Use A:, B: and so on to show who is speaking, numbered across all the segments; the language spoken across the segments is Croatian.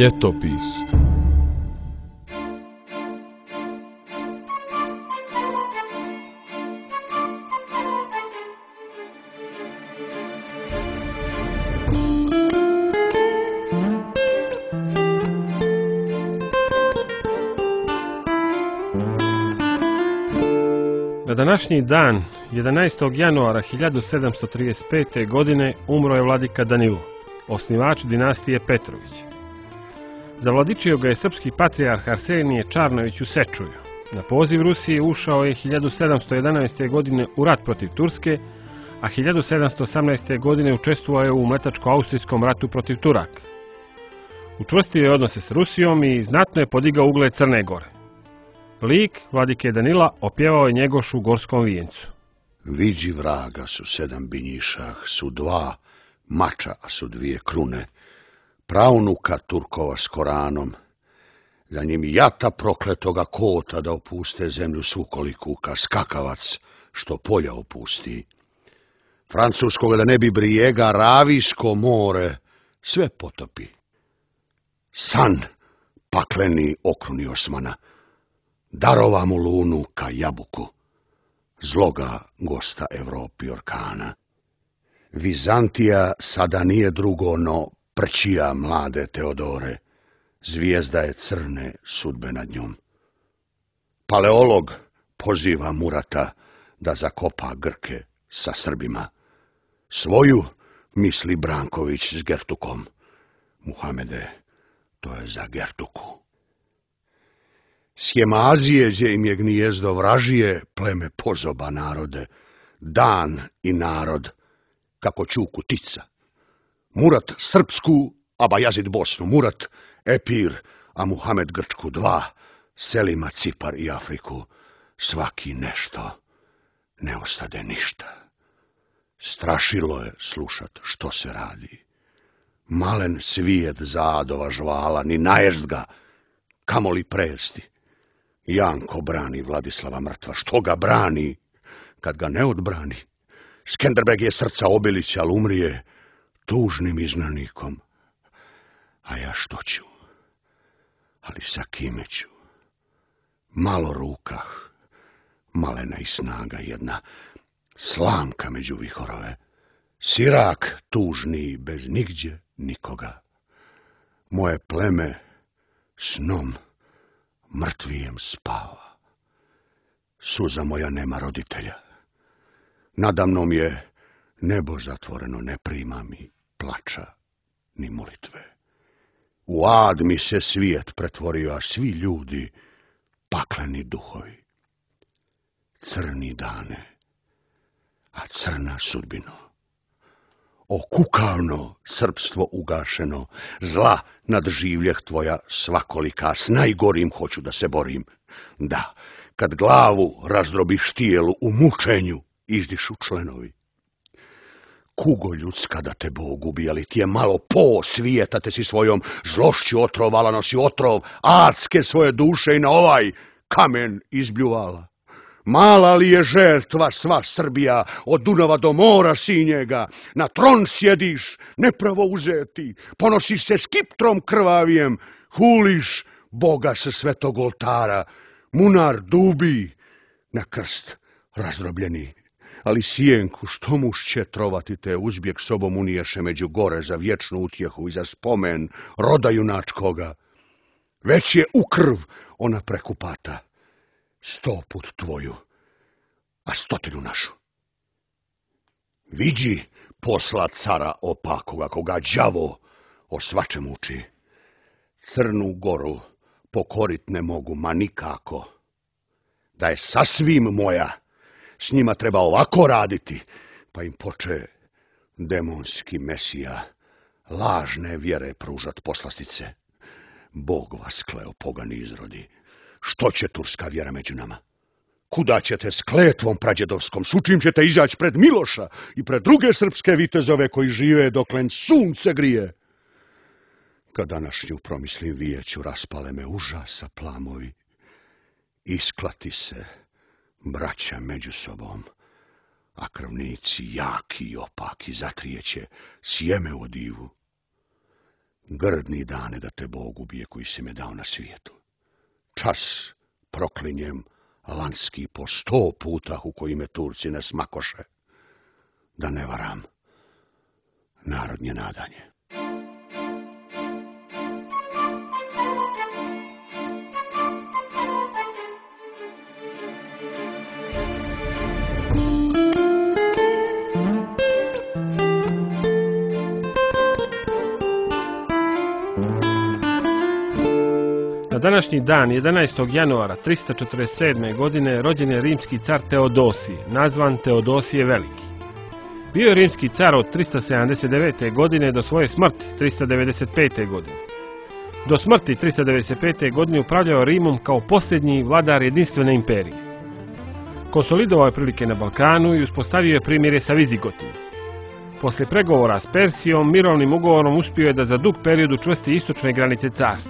A: Ljetopis. Na današnji dan, 11. januara 1735. godine, umro je vladika Danilo, osnivač dinastije Petrović. Zavladičio ga je srpski patrijarh Arsenije Čarnović u Sečuju. Na poziv Rusije ušao je 1711. godine u rat protiv Turske, a 1718. godine učestvovao je u mletačko-austrijskom ratu protiv Turaka. Učvrstio je odnose s Rusijom i znatno je podigao ugled Crne Gore. Lik vladike Danila opjevao je Njegoš u Gorskom vijencu.
B: Viđi vraga su 7 binjišah, su 2 mača, a su 2 krune. Pravnuka Turkova s Koranom, za njim jata prokletoga kota da opuste zemlju svukoliku, ka skakavac što polja opusti. Francuskoga da ne bi brijega, Ravijsko more sve potopi. San pakleni okruni Osmana, darova mu lunu ka jabuku, zloga gosta Evropi orkana. Vizantija sada nije drugo no prćija mlade Teodore, zvijezda je crne sudbe nad njom. Paleolog poziva Murata da zakopa Grke sa Srbima. Svoju misli Branković s Gertukom. Muhamede, to je za Gertuku. Sjemazije, gdje im je gnijezdo vražije, pleme pozoba narode, dan i narod, kako čuku tica. Murat srpsku, a Bajazid Bosnu, Murat Epir, a Muhamed Grčku 2, Selima Cipar i Afriku, svaki nešto, ne ostade ništa. Strašilo je slušat što se radi. Malen svijet zadova žvala, ni najest ga, kamoli prejesti. Janko brani Vladislava mrtva, što ga brani, kad ga ne odbrani? Skenderbeg je srca Obilića, ali umrije tužnim iznanikom. A ja što ću? Ali sa kime ću? Malo rukah, malena i snaga jedna, slamka među vihorove, sirak tužni bez nigdje nikoga. Moje pleme snom mrtvijem spava. Suza moja nema roditelja. Nadamnom je nebo zatvoreno, ne prima mi plača ni molitve. U ad mi se svijet pretvorio, a svi ljudi pakleni duhovi. Crni dane, a crna sudbino. O kukavno srpstvo ugašeno, zla nadživljeh tvoja svakolika, s najgorim hoću da se borim. Da, kad glavu razdrobiš tijelu, u mučenju izdišu členovi. Kugo ljudska da te Bog ubi, ali ti je malo po svijeta, te si svojom zlošću otrovala, nosi otrov adske svoje duše i na ovaj kamen izbljuvala. Mala li je žertva sva Srbija, od Dunava do mora sinjega, na tron sjediš, nepravo uzeti, ponosiš se skiptrom krvavijem, huliš Boga sa svetog oltara, munar dubi na krst razdrobljeni. Ali sjenku, što muš će trovati te, uzbjeg sobom uniješe među gore za vječnu utjehu i za spomen roda junačkoga. Već je u krv ona prekupata, 100 put tvoju, a 100 našu. Viđi posla cara opakoga, koga đavo o svačem uči. Crnu Goru pokorit ne mogu, ma nikako. Da je sasvim moja, s njima treba ovako raditi, pa im poče demonski mesija lažne vjere pružat poslastice. Bog vas kleo, pogani izrodi. Što će turska vjera među nama? Kuda ćete s kletvom prađedovskom, s učim ćete izaći pred Miloša i pred druge srpske vitezove koji žive doklen sunce grije? Kad današnju promislim vijeću, raspale me užasa plamovi. Isklati se braća među sobom, a krvnici jaki i opaki zatrijeće sjeme u divu. Grdni dane da te Bog ubije koji si me dao na svijetu. Čas proklinjem lanski po 100 puta u koji me Turci ne smakoše. Da ne varam narodnje nadanje.
A: Na današnji dan, 11. januara 347. godine, rođen je rimski car Teodosije, nazvan Teodosije Veliki. Bio je rimski car od 379. godine do svoje smrti 395. godine. Do smrti 395. godine upravljao Rimom kao posljednji vladar jedinstvene imperije. Konsolidovao je prilike na Balkanu i uspostavio je primirje sa Vizigotima. Poslije pregovora s Persijom, mirovnim ugovorom uspio je da za dug period učvrsti istočne granice carstva.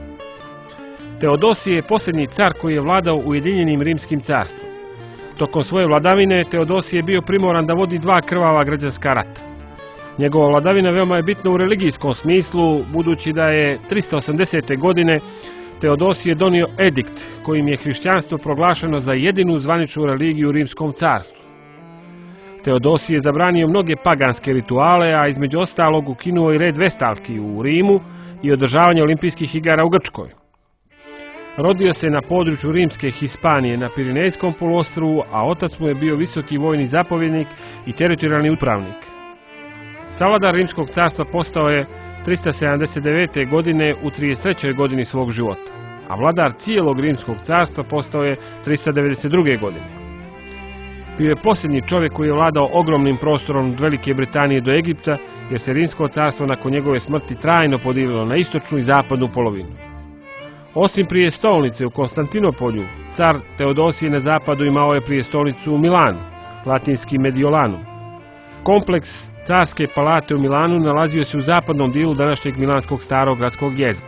A: Teodosije je posljednji car koji je vladao Ujedinjenim rimskim carstvom. Tokom svoje vladavine Teodosije je bio primoran da vodi 2 krvava građanska rata. Njegova vladavina veoma je bitna u religijskom smislu, budući da je 380. godine Teodosije donio edikt kojim je hrišćanstvo proglašeno za jedinu zvaničnu religiju u Rimskom carstvu. Teodosije je zabranio mnoge paganske rituale, a između ostalog ukinuo i red vestalki u Rimu i održavanje olimpijskih igara u Grčkoj. Rodio se na području rimske Hispanije na Pirinejskom poluostrvu, a otac mu je bio visoki vojni zapovjednik i teritorijalni upravnik. Savladar Rimskog carstva postao je 379. godine u 33. godini svog života, a vladar cijelog Rimskog carstva postao je 392. godine. Bio je posljednji čovjek koji je vladao ogromnim prostorom od Velike Britanije do Egipta, jer se Rimsko carstvo nakon njegove smrti trajno podijelilo na istočnu i zapadnu polovinu. Osim prijestolnice u Konstantinopolju, car Teodosije na zapadu imao je prijestolnicu u Milanu, latinski Mediolanu. Kompleks carske palate u Milanu nalazio se u zapadnom dijelu današnjeg milanskog starog gradskog jezgra.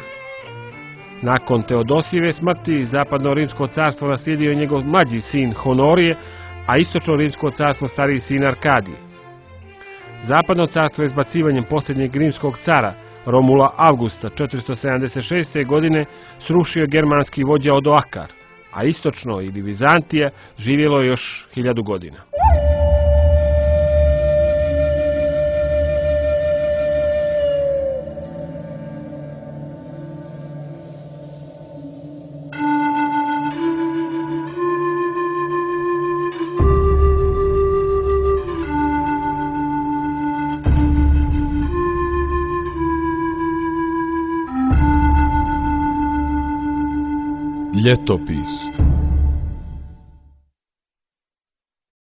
A: Nakon Teodosijeve smrti, zapadno Rimsko carstvo naslijedio je njegov mlađi sin Honorije, a istočno Rimsko carstvo stariji sin Arkadije. Zapadno carstvo je izbacivanjem posljednjeg rimskog cara, Romula Augusta, 476. godine srušio germanski vođa Odoakar, a istočno ili Vizantija živjelo je još 1000 godina.
C: Ljetopis.